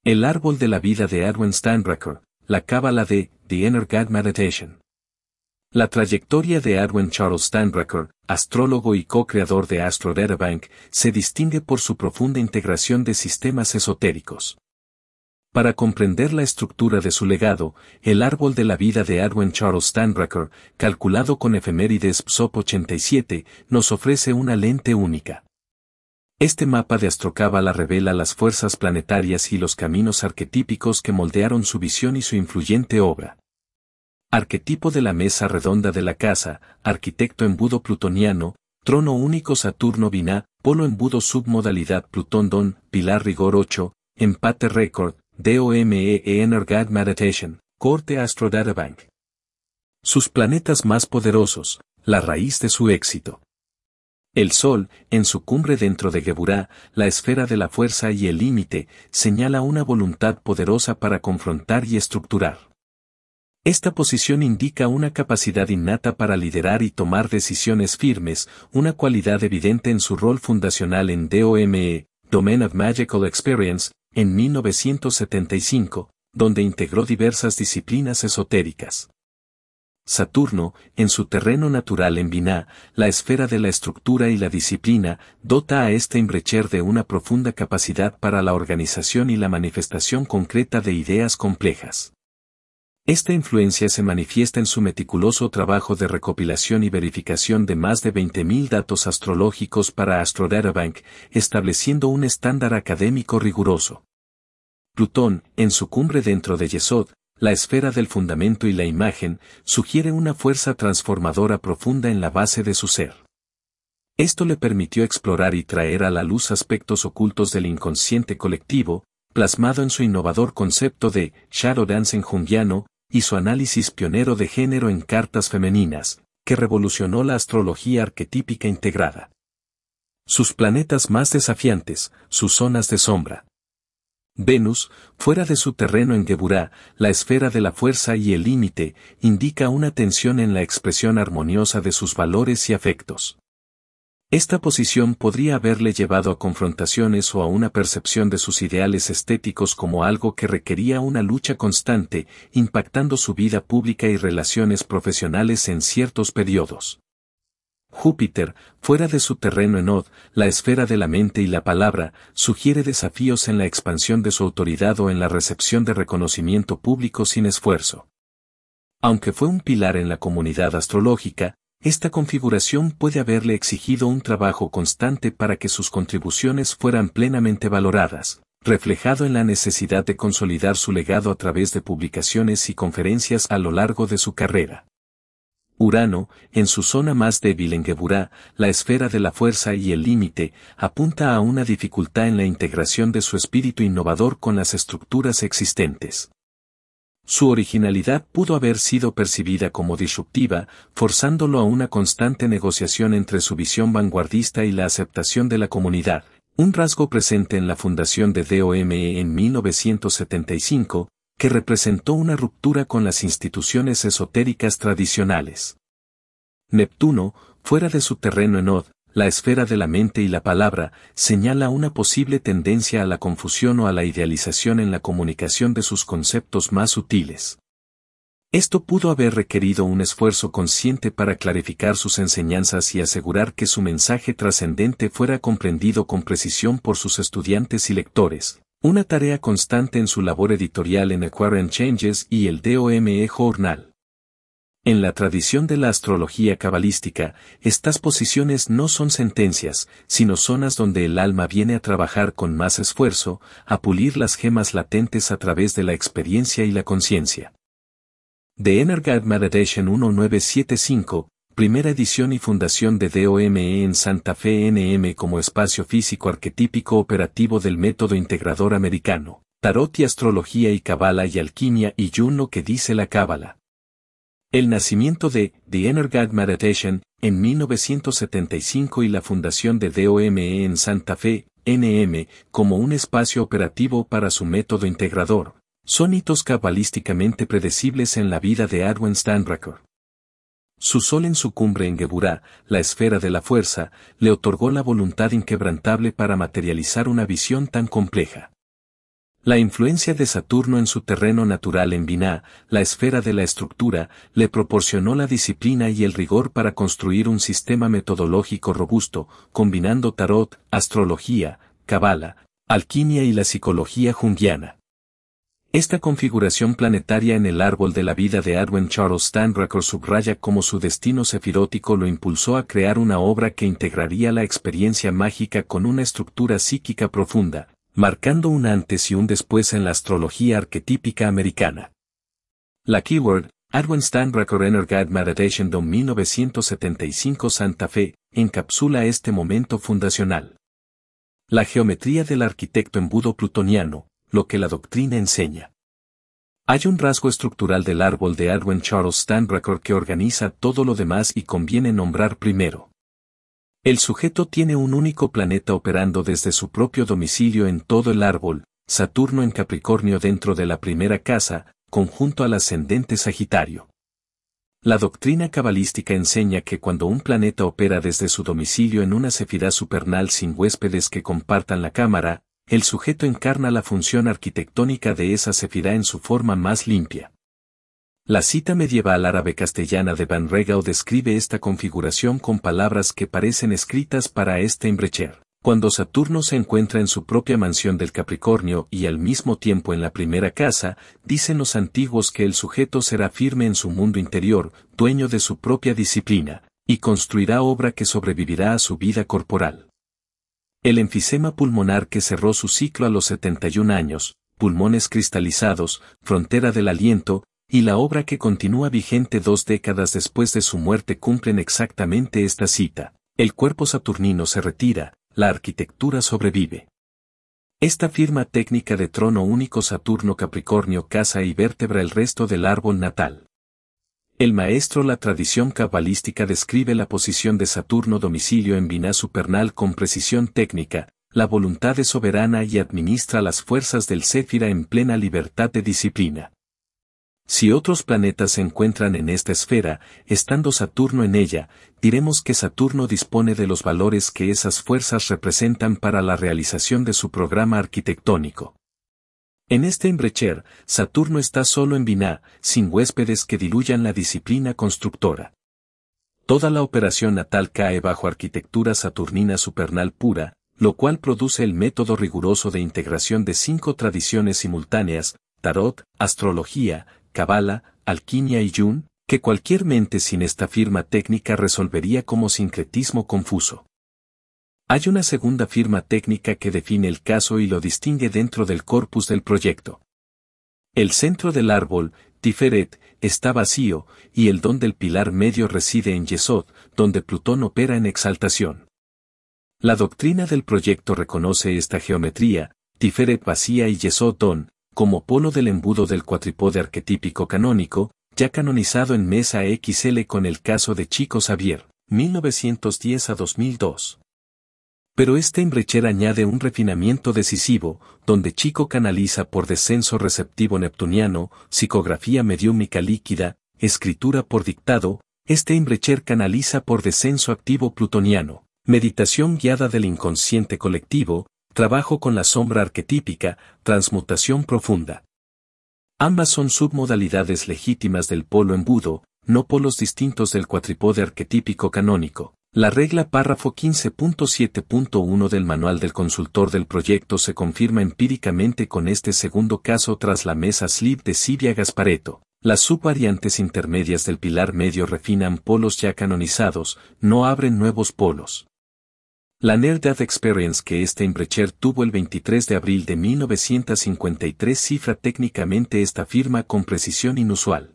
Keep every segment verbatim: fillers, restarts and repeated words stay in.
El árbol de la vida de Erwin Steinbrecher, la cábala de The Inner God Meditation. La trayectoria de Erwin Charles Steinbrecher, astrólogo y co-creador de Astro Databank, se distingue por su profunda integración de sistemas esotéricos. Para comprender la estructura de su legado, el árbol de la vida de Erwin Charles Steinbrecher, calculado con efemérides P S O P ochenta y siete, nos ofrece una lente única. Este mapa de astrocábala revela las fuerzas planetarias y los caminos arquetípicos que moldearon su visión y su influyente obra. Arquetipo de la mesa redonda de la casa, arquitecto embudo plutoniano, trono único Saturno Binah, polo embudo submodalidad Plutón Don, pilar rigor ocho, empate récord, DOME Inner God Meditation, corte Astro Databank. Sus planetas más poderosos, la raíz de su éxito. El Sol, en su cumbre dentro de Geburah, la esfera de la fuerza y el límite, señala una voluntad poderosa para confrontar y estructurar. Esta posición indica una capacidad innata para liderar y tomar decisiones firmes, una cualidad evidente en su rol fundacional en DOME, Domain of Magical Experience, en mil novecientos setenta y cinco, donde integró diversas disciplinas esotéricas. Saturno, en su terreno natural en Binah, la esfera de la estructura y la disciplina, dota a este Steinbrecher de una profunda capacidad para la organización y la manifestación concreta de ideas complejas. Esta influencia se manifiesta en su meticuloso trabajo de recopilación y verificación de más de veinte mil datos astrológicos para Astro Databank, estableciendo un estándar académico riguroso. Plutón, en su cumbre dentro de Yesod, la esfera del fundamento y la imagen, sugiere una fuerza transformadora profunda en la base de su ser. Esto le permitió explorar y traer a la luz aspectos ocultos del inconsciente colectivo, plasmado en su innovador concepto de Shadow Dancing junguiano, y su análisis pionero de género en cartas femeninas, que revolucionó la astrología arquetípica integrada. Sus planetas más desafiantes, sus zonas de sombra. Venus, fuera de su terreno en Geburah, la esfera de la fuerza y el límite, indica una tensión en la expresión armoniosa de sus valores y afectos. Esta posición podría haberle llevado a confrontaciones o a una percepción de sus ideales estéticos como algo que requería una lucha constante, impactando su vida pública y relaciones profesionales en ciertos periodos. Júpiter, fuera de su terreno en Od, la esfera de la mente y la palabra, sugiere desafíos en la expansión de su autoridad o en la recepción de reconocimiento público sin esfuerzo. Aunque fue un pilar en la comunidad astrológica, esta configuración puede haberle exigido un trabajo constante para que sus contribuciones fueran plenamente valoradas, reflejado en la necesidad de consolidar su legado a través de publicaciones y conferencias a lo largo de su carrera. Urano, en su zona más débil en Geburah, la esfera de la fuerza y el límite, apunta a una dificultad en la integración de su espíritu innovador con las estructuras existentes. Su originalidad pudo haber sido percibida como disruptiva, forzándolo a una constante negociación entre su visión vanguardista y la aceptación de la comunidad, un rasgo presente en la fundación de DOME en mil novecientos setenta y cinco, que representó una ruptura con las instituciones esotéricas tradicionales. Neptuno, fuera de su terreno en Od, la esfera de la mente y la palabra, señala una posible tendencia a la confusión o a la idealización en la comunicación de sus conceptos más sutiles. Esto pudo haber requerido un esfuerzo consciente para clarificar sus enseñanzas y asegurar que su mensaje trascendente fuera comprendido con precisión por sus estudiantes y lectores. Una tarea constante en su labor editorial en Aquarian Changes y el DOME Journal. En la tradición de la astrología cabalística, estas posiciones no son sentencias, sino zonas donde el alma viene a trabajar con más esfuerzo, a pulir las gemas latentes a través de la experiencia y la conciencia. The Inner God Meditation mil novecientos setenta y cinco, primera edición y fundación de DOME en Santa Fe N M como espacio físico arquetípico operativo del método integrador americano, tarot y astrología y cábala y alquimia y Jun lo que dice la cábala. El nacimiento de The Inner God Meditation en mil novecientos setenta y cinco y la fundación de DOME en Santa Fe N M como un espacio operativo para su método integrador, son hitos cabalísticamente predecibles en la vida de Erwin Steinbrecher. Su sol en su cumbre en Geburah, la esfera de la fuerza, le otorgó la voluntad inquebrantable para materializar una visión tan compleja. La influencia de Saturno en su terreno natural en Binah, la esfera de la estructura, le proporcionó la disciplina y el rigor para construir un sistema metodológico robusto, combinando tarot, astrología, cábala, alquimia y la psicología junguiana. Esta configuración planetaria en el árbol de la vida de Edwin Charles Steinbrecher subraya cómo su destino sefirótico lo impulsó a crear una obra que integraría la experiencia mágica con una estructura psíquica profunda, marcando un antes y un después en la astrología arquetípica americana. La keyword, Edwin Steinbrecher Inner Guide Meditation de mil novecientos setenta y cinco Santa Fe, encapsula este momento fundacional. La geometría del arquitecto embudo plutoniano, lo que la doctrina enseña. Hay un rasgo estructural del árbol de Edwin Charles Steinbrecher que organiza todo lo demás y conviene nombrar primero. El sujeto tiene un único planeta operando desde su propio domicilio en todo el árbol, Saturno en Capricornio dentro de la primera casa, conjunto al ascendente Sagitario. La doctrina cabalística enseña que cuando un planeta opera desde su domicilio en una sefirá supernal sin huéspedes que compartan la cámara, el sujeto encarna la función arquitectónica de esa sefirá en su forma más limpia. La cita medieval árabe-castellana de Van Regau describe esta configuración con palabras que parecen escritas para este Steinbrecher. Cuando Saturno se encuentra en su propia mansión del Capricornio y al mismo tiempo en la primera casa, dicen los antiguos que el sujeto será firme en su mundo interior, dueño de su propia disciplina, y construirá obra que sobrevivirá a su vida corporal. El enfisema pulmonar que cerró su ciclo a los setenta y un años, pulmones cristalizados, frontera del aliento, y la obra que continúa vigente dos décadas después de su muerte cumplen exactamente esta cita. El cuerpo saturnino se retira, la arquitectura sobrevive. Esta firma técnica de trono único Saturno-Capricornio casa y vértebra el resto del árbol natal. El maestro La tradición cabalística describe la posición de Saturno domicilio en Binah supernal con precisión técnica, la voluntad es soberana y administra las fuerzas del Séfira en plena libertad de disciplina. Si otros planetas se encuentran en esta esfera, estando Saturno en ella, diremos que Saturno dispone de los valores que esas fuerzas representan para la realización de su programa arquitectónico. En este Steinbrecher, Saturno está solo en Binah, sin huéspedes que diluyan la disciplina constructora. Toda la operación natal cae bajo arquitectura saturnina supernal pura, lo cual produce el método riguroso de integración de cinco tradiciones simultáneas, tarot, astrología, cábala, alquimia y yun, que cualquier mente sin esta firma técnica resolvería como sincretismo confuso. Hay una segunda firma técnica que define el caso y lo distingue dentro del corpus del proyecto. El centro del árbol, Tiferet, está vacío, y el don del pilar medio reside en Yesod, donde Plutón opera en exaltación. La doctrina del proyecto reconoce esta geometría, Tiferet vacía y Yesod don, como polo del embudo del cuatripode arquetípico canónico, ya canonizado en Mesa X L con el caso de Chico Xavier, mil novecientos diez a dos mil dos. Pero este Steinbrecher añade un refinamiento decisivo, donde Chico canaliza por descenso receptivo neptuniano, psicografía mediúmica líquida, escritura por dictado, este Steinbrecher canaliza por descenso activo plutoniano, meditación guiada del inconsciente colectivo, trabajo con la sombra arquetípica, transmutación profunda. Ambas son submodalidades legítimas del polo embudo, no polos distintos del cuatripode arquetípico canónico. La regla párrafo quince punto siete punto uno del manual del consultor del proyecto se confirma empíricamente con este segundo caso tras la mesa Slip de Sibia Gasparetto. Las subvariantes intermedias del pilar medio refinan polos ya canonizados, no abren nuevos polos. La Near Death Experience que este Steinbrecher tuvo el veintitrés de abril de mil novecientos cincuenta y tres cifra técnicamente esta firma con precisión inusual.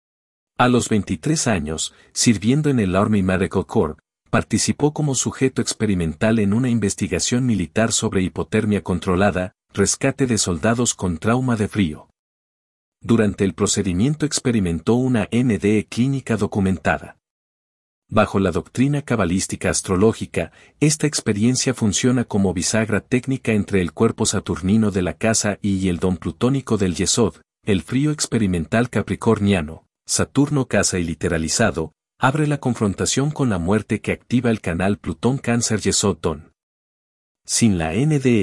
A los veintitrés años, sirviendo en el Army Medical Corps, participó como sujeto experimental en una investigación militar sobre hipotermia controlada, rescate de soldados con trauma de frío. Durante el procedimiento experimentó una N D E clínica documentada. Bajo la doctrina cabalística astrológica, esta experiencia funciona como bisagra técnica entre el cuerpo saturnino de la casa y el don plutónico del Yesod, el frío experimental capricorniano, Saturno casa y literalizado, abre la confrontación con la muerte que activa el canal Plutón Cáncer Yesod Don. Sin la N D E,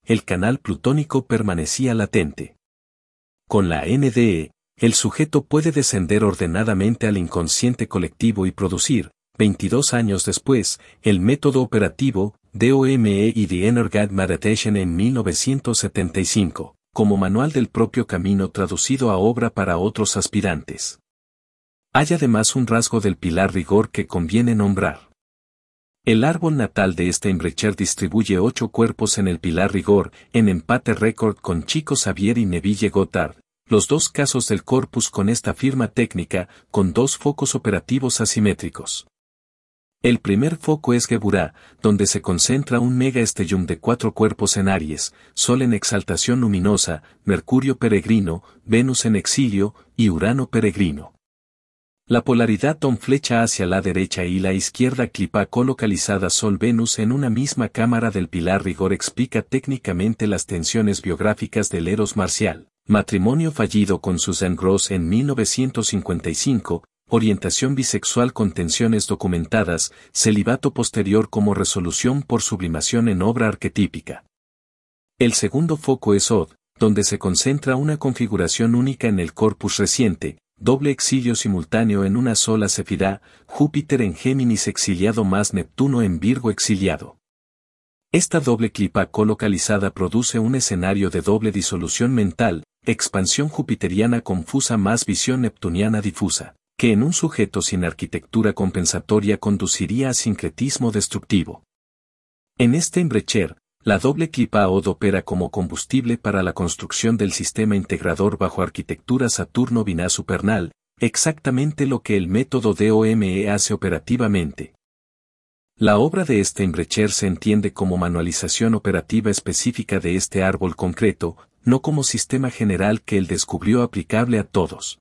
el canal plutónico permanecía latente. Con la N D E, el sujeto puede descender ordenadamente al inconsciente colectivo y producir, veintidós años después, el método operativo, D O M E y The Inner God Meditation en mil novecientos setenta y cinco, como manual del propio camino traducido a obra para otros aspirantes. Hay además un rasgo del pilar rigor que conviene nombrar. El árbol natal de Steinbrecher distribuye ocho cuerpos en el pilar rigor, en empate récord con Chico Xavier y Neville Goddard, los dos casos del corpus con esta firma técnica, con dos focos operativos asimétricos. El primer foco es Geburah, donde se concentra un mega stellium de cuatro cuerpos en Aries, Sol en exaltación luminosa, Mercurio peregrino, Venus en exilio, y Urano peregrino. La polaridad Tom flecha hacia la derecha y la izquierda clipa colocalizada Sol-Venus en una misma cámara del pilar rigor explica técnicamente las tensiones biográficas del Eros marcial, matrimonio fallido con Susan Gross en mil novecientos cincuenta y cinco, orientación bisexual con tensiones documentadas, celibato posterior como resolución por sublimación en obra arquetípica. El segundo foco es Od, donde se concentra una configuración única en el corpus reciente, doble exilio simultáneo en una sola Sefirá, Júpiter en Géminis exiliado más Neptuno en Virgo exiliado. Esta doble clipa colocalizada produce un escenario de doble disolución mental, expansión jupiteriana confusa más visión neptuniana difusa, que en un sujeto sin arquitectura compensatoria conduciría a sincretismo destructivo. En este Steinbrecher, la doble clipa Od opera como combustible para la construcción del sistema integrador bajo arquitectura Saturno-Binah supernal, exactamente lo que el método D O M E hace operativamente. La obra de Steinbrecher se entiende como manualización operativa específica de este árbol concreto, no como sistema general que él descubrió aplicable a todos.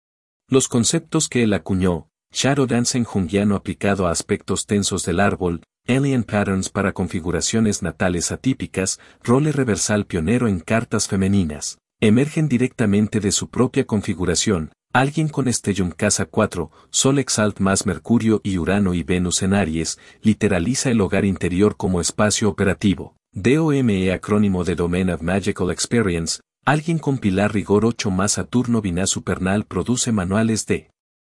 Los conceptos que él acuñó, Shadow Dancing junguiano aplicado a aspectos tensos del árbol, Alien Patterns para configuraciones natales atípicas, role reversal pionero en cartas femeninas, emergen directamente de su propia configuración. Alguien con Stellium casa cuatro, Sol exalt más Mercurio y Urano y Venus en Aries, literaliza el hogar interior como espacio operativo. D O M E acrónimo de Domain of Magical Experience. Alguien con pilar rigor ocho más Saturno Binah supernal produce manuales de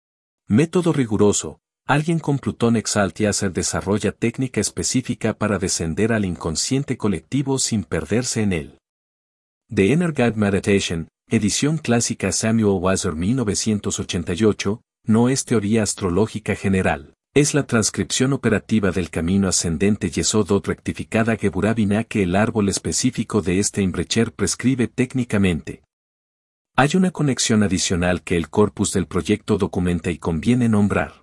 método riguroso. Alguien con Plutón exalt y Acer desarrolla técnica específica para descender al inconsciente colectivo sin perderse en él. The Inner God Meditation, edición clásica Samuel Wasser mil novecientos ochenta y ocho, no es teoría astrológica general, es la transcripción operativa del camino ascendente Yesod rectificada Geburah Binah que el árbol específico de Steinbrecher prescribe técnicamente. Hay una conexión adicional que el corpus del proyecto documenta y conviene nombrar.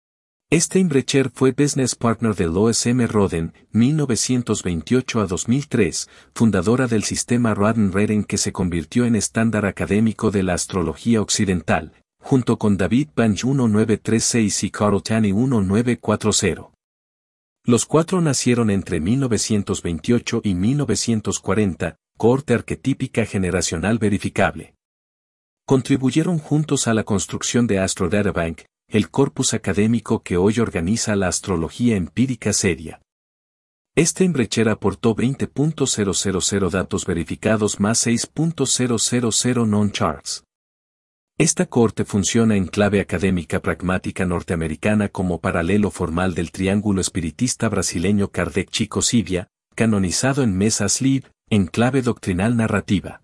Steinbrecher fue business partner de Lois M. Roden, mil novecientos veintiocho a dos mil tres, fundadora del sistema Roden-Reden que se convirtió en estándar académico de la astrología occidental, junto con David Bange mil novecientos treinta y seis y Carl Taney mil novecientos cuarenta. Los cuatro nacieron entre mil novecientos veintiocho y mil novecientos cuarenta, cohorte arquetípica generacional verificable. Contribuyeron juntos a la construcción de Astro Databank, el corpus académico que hoy organiza la astrología empírica seria. Steinbrecher aportó veinte punto cero cero cero datos verificados más seis punto cero cero cero non-charts. Esta corte funciona en clave académica pragmática norteamericana como paralelo formal del triángulo espiritista brasileño Kardec-Chico Xavier, canonizado en Mesa Sleeve, en clave doctrinal narrativa.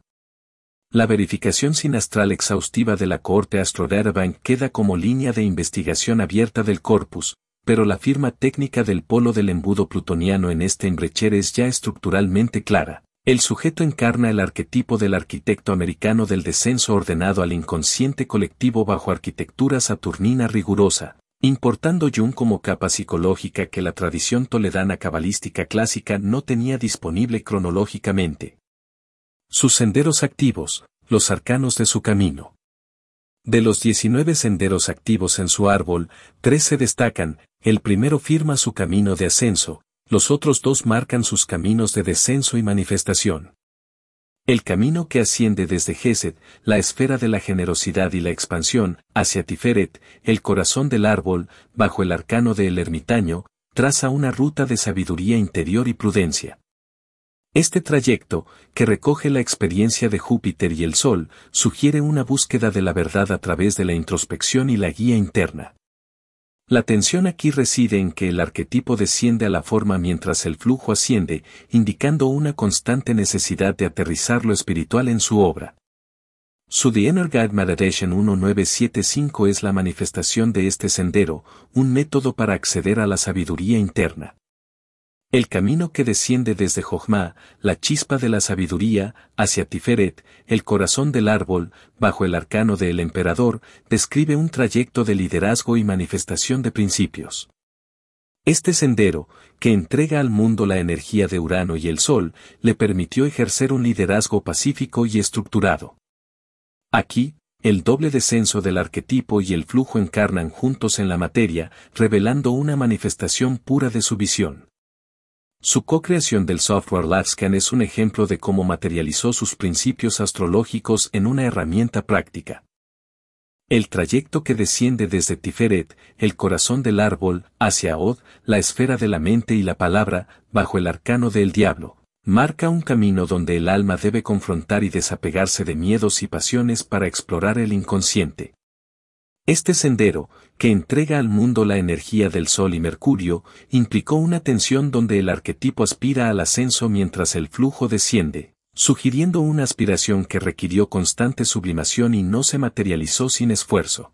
La verificación sinastral exhaustiva de la cohorte Astro Databank queda como línea de investigación abierta del corpus, pero la firma técnica del polo del embudo plutoniano en Steinbrecher es ya estructuralmente clara. El sujeto encarna el arquetipo del arquitecto americano del descenso ordenado al inconsciente colectivo bajo arquitectura saturnina rigurosa, importando Jung como capa psicológica que la tradición toledana cabalística clásica no tenía disponible cronológicamente. Sus senderos activos, los arcanos de su camino. De los diecinueve senderos activos en su árbol, tres se destacan, el primero firma su camino de ascenso, los otros dos marcan sus caminos de descenso y manifestación. El camino que asciende desde Gesed, la esfera de la generosidad y la expansión, hacia Tiferet, el corazón del árbol, bajo el arcano del ermitaño, traza una ruta de sabiduría interior y prudencia. Este trayecto, que recoge la experiencia de Júpiter y el Sol, sugiere una búsqueda de la verdad a través de la introspección y la guía interna. La tensión aquí reside en que el arquetipo desciende a la forma mientras el flujo asciende, indicando una constante necesidad de aterrizar lo espiritual en su obra. Su The Inner Guide Meditation diecinueve setenta y cinco es la manifestación de este sendero, un método para acceder a la sabiduría interna. El camino que desciende desde Jochma, la chispa de la sabiduría, hacia Tiferet, el corazón del árbol, bajo el arcano del emperador, describe un trayecto de liderazgo y manifestación de principios. Este sendero, que entrega al mundo la energía de Urano y el Sol, le permitió ejercer un liderazgo pacífico y estructurado. Aquí, el doble descenso del arquetipo y el flujo encarnan juntos en la materia, revelando una manifestación pura de su visión. Su co-creación del software LabScan es un ejemplo de cómo materializó sus principios astrológicos en una herramienta práctica. El trayecto que desciende desde Tiferet, el corazón del árbol, hacia Od, la esfera de la mente y la palabra, bajo el arcano del diablo, marca un camino donde el alma debe confrontar y desapegarse de miedos y pasiones para explorar el inconsciente. Este sendero, que entrega al mundo la energía del Sol y Mercurio, implicó una tensión donde el arquetipo aspira al ascenso mientras el flujo desciende, sugiriendo una aspiración que requirió constante sublimación y no se materializó sin esfuerzo.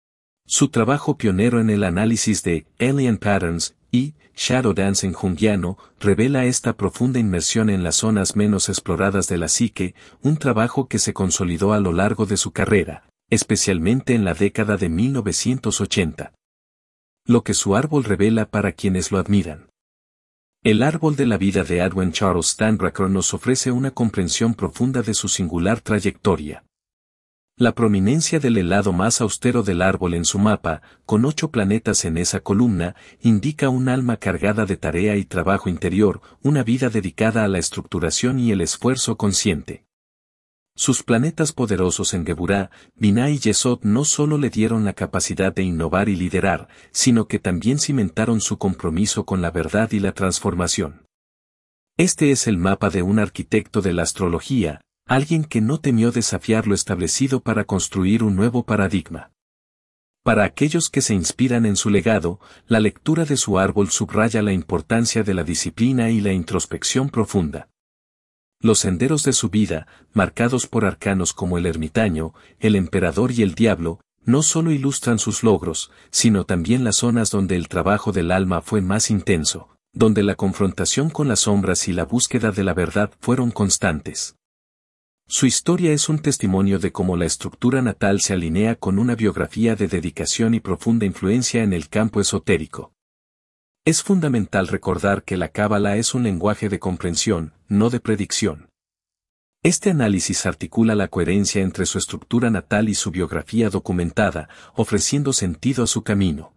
Su trabajo pionero en el análisis de Alien Patterns y Shadow Dancing junguiano revela esta profunda inmersión en las zonas menos exploradas de la psique, un trabajo que se consolidó a lo largo de su carrera, especialmente en la década de mil novecientos ochenta. Lo que su árbol revela para quienes lo admiran. El árbol de la vida de Edwin Charles Steinbrecher nos ofrece una comprensión profunda de su singular trayectoria. La prominencia del lado más austero del árbol en su mapa, con ocho planetas en esa columna, indica un alma cargada de tarea y trabajo interior, una vida dedicada a la estructuración y el esfuerzo consciente. Sus planetas poderosos en Geburah, Binah y Yesod no solo le dieron la capacidad de innovar y liderar, sino que también cimentaron su compromiso con la verdad y la transformación. Este es el mapa de un arquitecto de la astrología, alguien que no temió desafiar lo establecido para construir un nuevo paradigma. Para aquellos que se inspiran en su legado, la lectura de su árbol subraya la importancia de la disciplina y la introspección profunda. Los senderos de su vida, marcados por arcanos como el ermitaño, el emperador y el diablo, no solo ilustran sus logros, sino también las zonas donde el trabajo del alma fue más intenso, donde la confrontación con las sombras y la búsqueda de la verdad fueron constantes. Su historia es un testimonio de cómo la estructura natal se alinea con una biografía de dedicación y profunda influencia en el campo esotérico. Es fundamental recordar que la cábala es un lenguaje de comprensión, no de predicción. Este análisis articula la coherencia entre su estructura natal y su biografía documentada, ofreciendo sentido a su camino.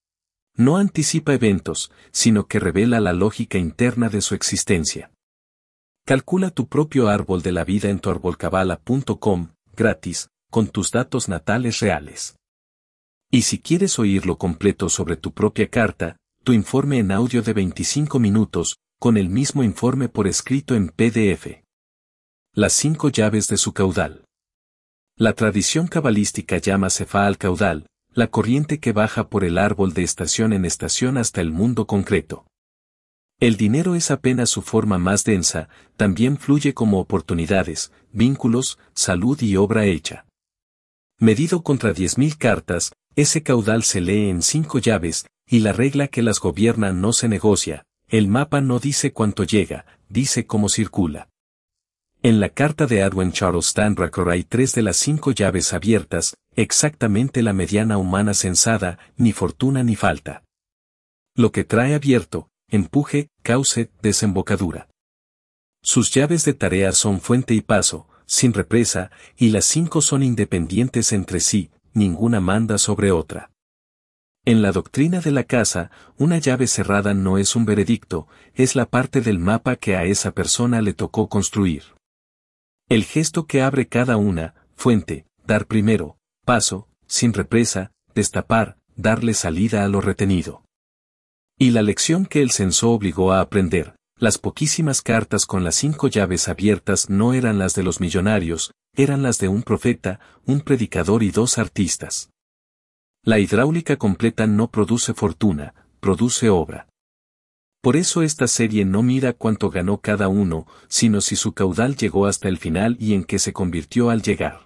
No anticipa eventos, sino que revela la lógica interna de su existencia. Calcula tu propio árbol de la vida en tu árbol cabala punto com, gratis, con tus datos natales reales. Y si quieres oírlo completo sobre tu propia carta, tu informe en audio de veinticinco minutos, con el mismo informe por escrito en P D F. Las cinco llaves de su caudal. La tradición cabalística llama Sefá al caudal, la corriente que baja por el árbol de estación en estación hasta el mundo concreto. El dinero es apenas su forma más densa, también fluye como oportunidades, vínculos, salud y obra hecha. Medido contra diez mil cartas, ese caudal se lee en cinco llaves, y la regla que las gobierna no se negocia, el mapa no dice cuánto llega, dice cómo circula. En la carta de Edwin Charles Steinbrecher hay tres de las cinco llaves abiertas, exactamente la mediana humana sensada, ni fortuna ni falta. Lo que trae abierto, empuje, cauce, desembocadura. Sus llaves de tarea son fuente y paso, sin represa, y las cinco son independientes entre sí, ninguna manda sobre otra. En la doctrina de la casa, una llave cerrada no es un veredicto, es la parte del mapa que a esa persona le tocó construir. El gesto que abre cada una, fuente, dar primero, paso, sin represa, destapar, darle salida a lo retenido. Y la lección que el censo obligó a aprender, Las poquísimas cartas con las cinco llaves abiertas no eran las de los millonarios, eran las de un profeta, un predicador y dos artistas. La hidráulica completa no produce fortuna, produce obra. Por eso esta serie no mira cuánto ganó cada uno, sino si su caudal llegó hasta el final y en qué se convirtió al llegar.